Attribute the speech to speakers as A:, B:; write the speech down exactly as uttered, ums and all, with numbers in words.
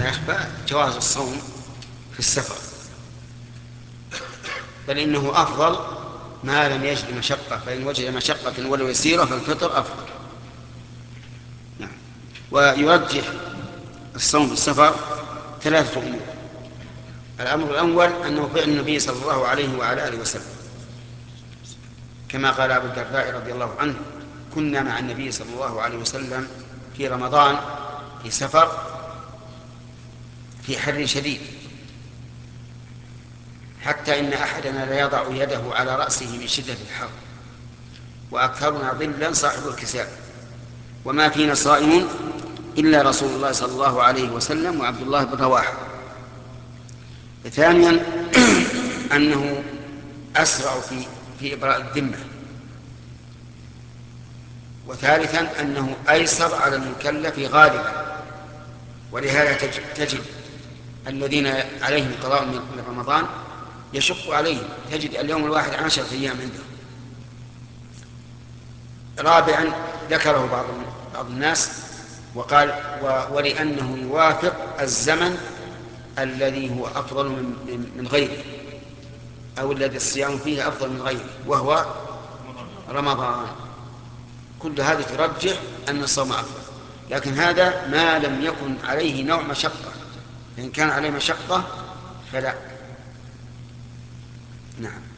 A: يا أخبار جواز الصوم في السفر، بل إنه أفضل ما لم يجد مشقة، فإن وجد مشقة ولو يسيرة فالفطر أفضل. نعم. ويرجح الصوم في السفر ثلاثة أمور. الأمر الأول أنه فعل النبي صلى الله عليه وعلى آله وسلم، كما قال أبو الدرداء رضي الله عنه: كنا مع النبي صلى الله عليه وسلم في رمضان في سفر في حر شديد، حتى إن أحدنا لا يضع يده على رأسه من شدة الحر، وأكثرنا ظلا صاحب الكساء، وما فينا صائم إلا رسول الله صلى الله عليه وسلم وعبد الله بن رواحة. ثانيا أنه أسرع في في إبراء الذمة. وثالثا أنه أيسر على المكلف غالبا، ولهذا تجد, تجد الذين عليهم قضاء من رمضان يشق عليهم، تجد اليوم الواحد عشرة أيام عنده. رابعا ذكره بعض بعض الناس وقال: ولأنه يوافق الزمن الذي هو أفضل من من غيره، أو الذي الصيام فيه أفضل من غيره، وهو رمضان. كل هذا ترجح أن الصوم أفضل، لكن هذا ما لم يكن عليه نوع مشقة، فإن كان عليه مشقة فلا. نعم.